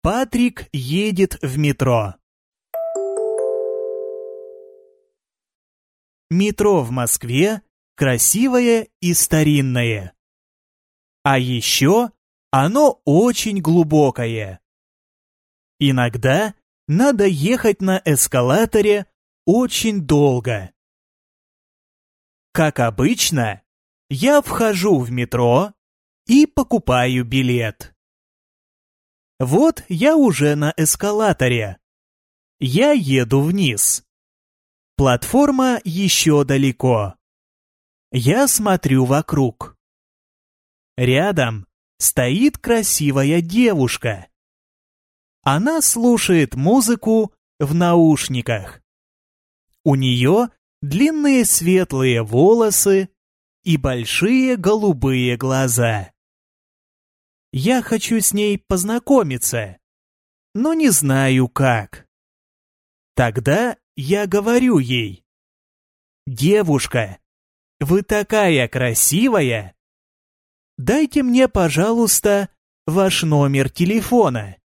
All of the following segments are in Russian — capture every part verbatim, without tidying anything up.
Патрик едет в метро. Метро в Москве красивое и старинное. А еще оно очень глубокое. Иногда надо ехать на эскалаторе очень долго. Как обычно, я вхожу в метро и покупаю билет. Вот я уже на эскалаторе. Я еду вниз. Платформа еще далеко. Я смотрю вокруг. Рядом стоит красивая девушка. Она слушает музыку в наушниках. У нее длинные светлые волосы и большие голубые глаза. Я хочу с ней познакомиться, но не знаю как. Тогда я говорю ей: «Девушка, вы такая красивая! Дайте мне, пожалуйста, ваш номер телефона».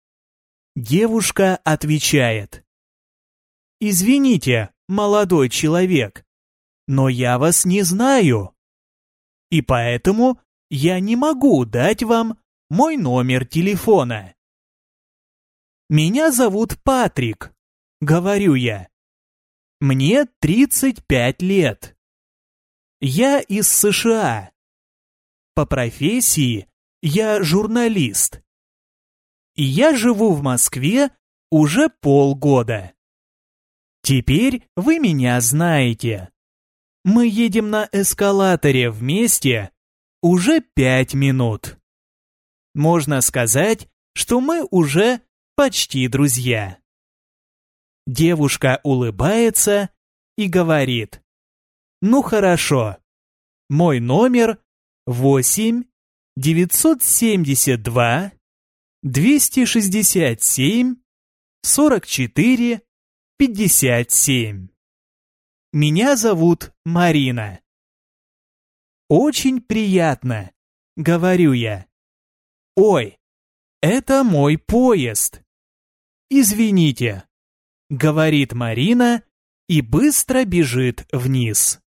Девушка отвечает: «Извините, молодой человек, но я вас не знаю, и поэтому я не могу дать вам мой номер телефона». «Меня зовут Патрик», — говорю я. «Мне тридцать пять лет. Я из США. По профессии я журналист. И я живу в Москве уже полгода. Теперь вы меня знаете. Мы едем на эскалаторе вместе уже пять минут. Можно сказать, что мы уже почти друзья». Девушка улыбается и говорит: «Ну хорошо, мой номер восемь девятьсот семьдесят два двести шестьдесят семь сорок четыре пятьдесят семь. Меня зовут Марина». «Очень приятно», — говорю я. «Ой, это мой поезд». «Извините», — говорит Марина и быстро бежит вниз.